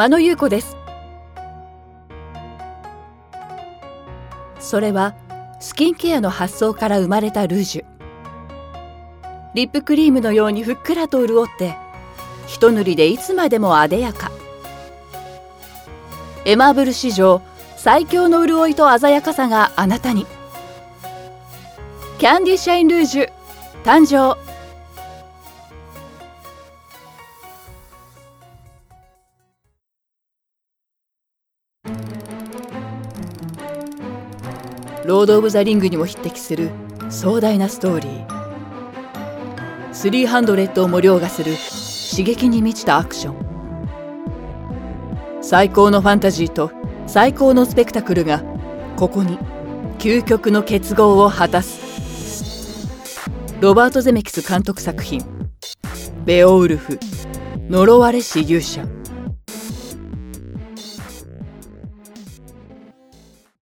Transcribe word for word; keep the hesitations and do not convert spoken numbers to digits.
間野裕子です。それはスキンケアの発想から生まれたルージュ。リップクリームのようにふっくらと潤って、一塗りでいつまでもあでやか。エマーブル史上最強の潤いと鮮やかさがあなたに。キャンディシャインルージュ誕生。ロード・オブ・ザ・リングにも匹敵する壮大なストーリー。スリーハンドレッドをも凌駕する刺激に満ちたアクション。最高のファンタジーと最高のスペクタクルがここに究極の結合を果たす。ロバート・ゼメキス監督作品「ベオウルフ呪われし勇者」。